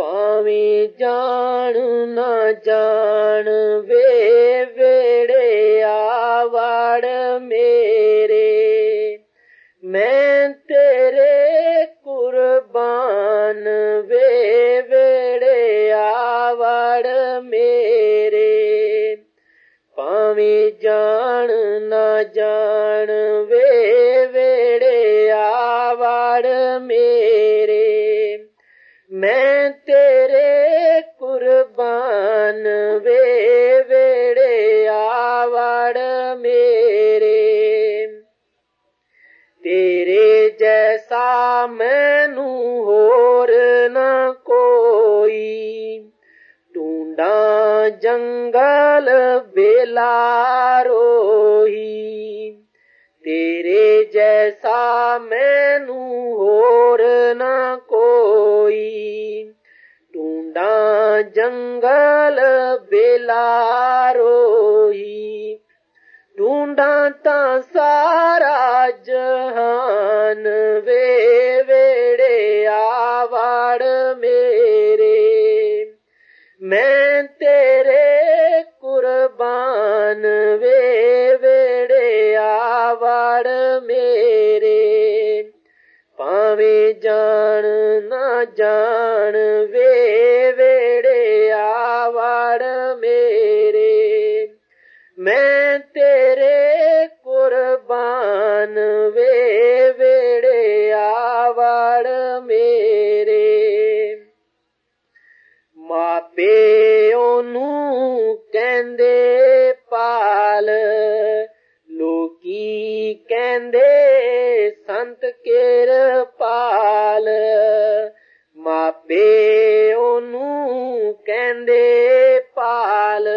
ਭਾਵੇਂ ਜਾਣ ਨਾ ਜਾਣ ਵੇ ਵੇੜੇ ਆਵੜ ਮੇਰੇ, ਮੈਂ ਤੇਰੇ ਕੁਰਬਾਨ ਵੇ ਵੇੜੇ ਆਵੜ ਮੇਰੇ। ਭਾਵੇਂ ਜਾਣ ਨਾ ਜਾਣ ਵੇ ਵੇੜੇ ਆਵੜ ਮੇਰੇ, ਮੈਂ ਤੇਰੇ ਕੁਰਬਾਨ ਵੇ ਵੇੜੇ ਆਵੜ ਮੇਰੇ। ਤੇਰੇ ਜੈਸਾ ਮੈਨੂੰ ਹੋਰ ਨਾ ਕੋਈ, ਢੂੰਡਾਂ ਜੰਗਲ ਬੇਲਾ ਰੋਹੀ। ਤੇਰੇ ਜੈਸਾ ਮੈਨੂੰ ਹੋਰ ਨਾ ਕੋਈ, ਢੂੰਡਾਂ ਜੰਗਲ ਬੇਲਾ ਰੋਹੀ। ਢੂੰਡਾਂ ਤਾਂ ਸਾਰਾ ਜਹਾਨ ਵੇ ਵੇੜੇ ਆਵੜ ਮੇਰੇ, ਮੈਂ ਤੇਰੇ ਕੁਰਬਾਨ ਵੇ ਵੇੜੇ ਆਵੜ ਮੇਰੇ। ਭਾਵੇਂ ਜਾਣ ਨਾ ਜਾਣ ਵੇ ਵੇੜੇ ਆਵੜ ਮੇਰੇ, ਮੈਂ ਤੇਰੇ ਕੁਰਬਾਨ ਵੇ ਵੇੜੇ ਆਵੜ ਮੇਰੇ। ਮਾਪੇ ਉਹਨੂੰ ਕਹਿੰਦੇ ਪਾਲ, ਲੋਕੀ ਕਹਿੰਦੇ ਸੰਤ ਕਿਰਪਾਲ। ਮਾਪੇ ਉਹਨੂੰ ਕਹਿੰਦੇ ਪਾਲ,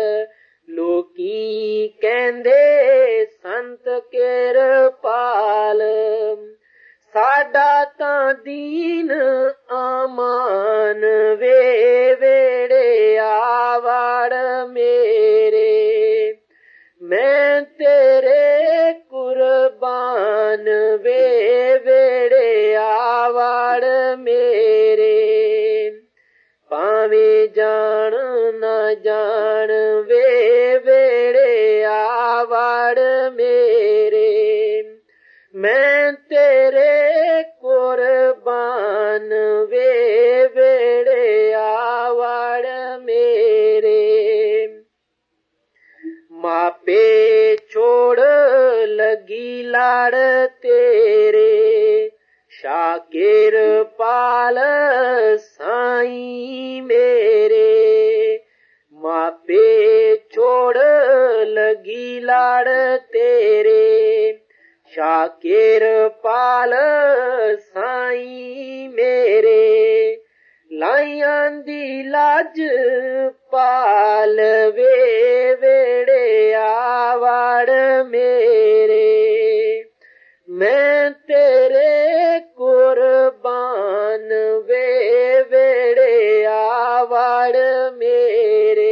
ਲੋਕੀ ਕਹਿੰਦੇ ਸੰਤ ਕਿਰਪਾਲ। ਸਾਡਾ ਤਾਂ ਦੀਨ ਆਮਾਨ ਵੇ ਵੇੜੇ ਆਵੜ ਮੇਰੇ, ਮੈਂ ਤੇਰੇ ਕੁਰਬਾਨ ਵੇ ਵੇੜੇ ਆਵੜ ਮੇਰੇ। ਭਾਵੇਂ ਜਾਣ ਨਾ ਜਾਣ ਵੇ ਵੇੜੇ ਆਵੜ ਮੇਰੇ, ਮੈਂ ਤੇਰੇ ਕੁਰਬਾਨ ਵੇ ਵੇੜੇ ਆਵੜ ਮੇਰੇ। ਮਾਪੇ ਛੋੜ ਲੱਗੀ ਲੜ ਤੇਰੇ, ਸ਼ਾਕਿਰ ਪਾਲ ਸਾਈਂ ਮੇਰੇ। ਮਾਪੇ ਛੋੜ ਲੱਗੀ ਲੜ ਤੇਰੇ, ਸ਼ਾਕਿਰ ਪਾਲ ਸਾਈਂ ਮੇਰੇ। ਲਾਈਆਂ ਦੀ ਲਾਜ ਪਾਲ ਵੇ ਵੇੜੇ ਆਵੜ ਮੇਰੇ, ਮੈਂ ਤੇਰੇ ਕੁਰਬਾਨ ਵੇ ਵੇੜੇ ਆਵੜ ਮੇਰੇ।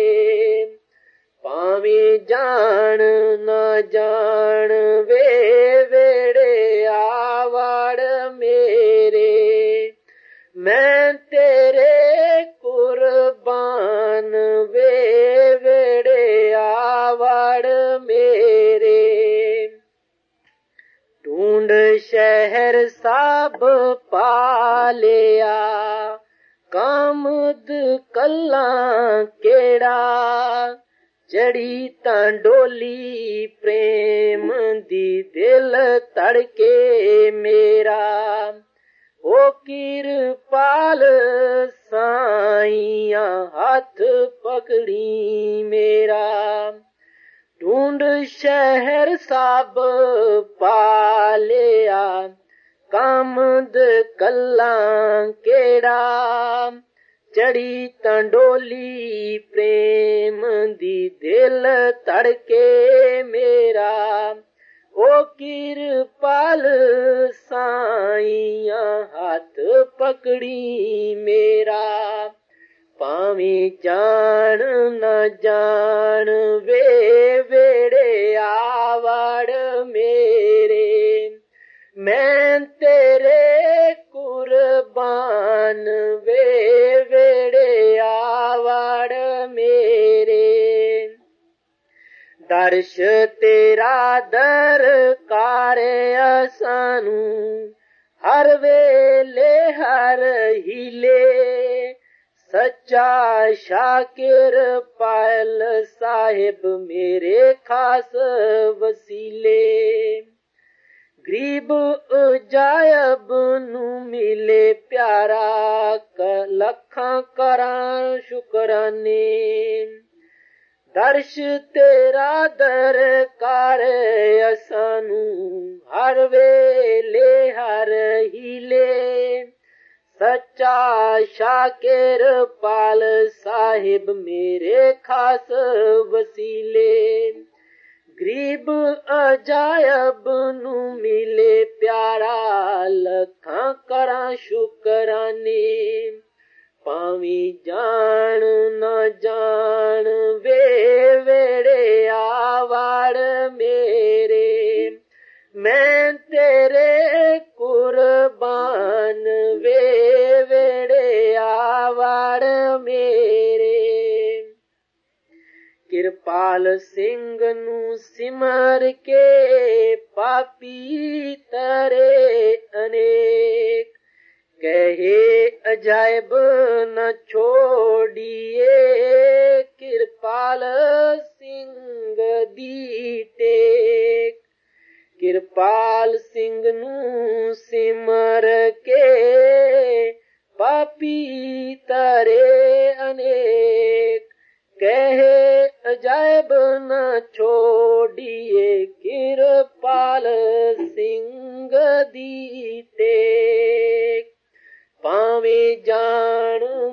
ਭਾਵੇਂ ਜਾਣ ਨਾ ਜਾਣ ਵੇ ਵੇੜੇ ਆਵੜ ਮੇਰੇ, ਮੈਂ ਤੇਰੇ ਕੁਰਬਾਨ ਵੇ ਵੇੜੇ ਆਵੜ ਮੇਰੇ। ਢੂੰਡ ਸ਼ਹਿਰ ਸਭ ਪਾਲਿਆ, ਕਾਮਦ ਕੱਲਾ ਕਿਹੜਾ। ਚੜੀ ਤਾਂ ਡੋਲੀ ਪ੍ਰੇਮ ਦੀ ਦਿਲ ਧੜਕੇ ਮੇਰਾ। ਓ ਕਿਰਪਾਲ ਸਾਈਆਂ ਹੱਥ ਪਕੜੀ ਮੇਰਾ। ਢੂੰਡ ਸ਼ਹਿਰ ਸਭ ਪਾਲਿਆ, ਕਾਮਦ ਕੱਲਾ ਕਿਹੜਾ। ਚੜੀ ਤਾਂ ਡੋਲੀ ਪ੍ਰੇਮ ਦੀ ਦਿਲ ਧੜਕੇ ਮੇਰਾ। ਓ ਕਿਰਪਾਲ ਸਾਈਆਂ ਹੱਥ ਪਕੜੀ ਮੇਰਾ। ਭਾਵੇਂ ਜਾਣ ਨਾ ਜਾਣ ਵੇ ਵੇੜੇ ਆਵੜ ਮੇਰੇ, ਮੈਂ ਤੇਰੇ ਕੁਰਬਾਨ ਵੇ ਦਰਸ਼ ਤੇਰਾ ਦਰਕਾਰ ਅਸਾਨੂੰ, ਹਰ ਵੇਲੇ ਹਰ ਹੀਲੇ। ਸੱਚਾ ਸ਼ਾਕਿਰ ਪਾਇਲ ਸਾਹਿਬ ਮੇਰੇ ਖਾਸ ਵਸੀਲੇ। ਗਰੀਬ ਅਜਾਇਬ ਨੂੰ ਮਿਲੇ ਪਿਆਰਾ, ਲੱਖਾਂ ਕਰਾਂ ਸ਼ੁਕਰਾਨੇ। ਦਰਸ਼ ਤੇਰਾ ਦਰਕਾਰ ਅਸਾਨੂੰ, ਹਰ ਵੇਲੇ ਹਰ ਹੀਲੇ। ਸੱਚਾ ਸ਼ਾਕਿਰ ਪਾਲ ਸਾਹਿਬ ਮੇਰੇ ਖਾਸ ਵਸੀਲੇ। ਗਰੀਬ ਅਜਾਇਬ ਨੂੰ ਮਿਲੇ ਪਿਆਰਾ, ਲੱਖਾਂ ਕਰਾਂ ਸ਼ੁਕਰਾਨੇ। ਭਾਵੇਂ ਜਾਣ ਨਾ ਜਾਣ ਵੇ ਵੇੜੇ ਆਵੜ ਮੇਰੇ, ਮੈਂ ਤੇਰੇ ਕੁਰਬਾਨ ਵੇ ਵੇੜੇ ਆਵੜ ਮੇਰੇ। ਕਿਰਪਾਲ ਸਿੰਘ ਨੂੰ ਸਿਮਰ ਕੇ ਪਾਪੀ ਤਰੇ ਅਨੇਕ, ਕਹੇ ਅਜਾਇਬ ਨ ਛੋੜੀਏ ਕਿਰਪਾਲ ਸਿੰਘ ਦੀ ਟੇਕ। ਕਿਰਪਾਲ ਸਿੰਘ ਨੂੰ ਸਿਮਰ ਕੇ ਪਾਪੀ ਤਰੇ ਅਨੇਕ, ਕਹੇ ਅਜਾਇਬ ਨ ਛੋੜੀਏ ਕਿਰਪਾਲ ਸਿੰਘ ਦੀ ਟੇਕ। ਭਾਵੇਂ ਜਾਣ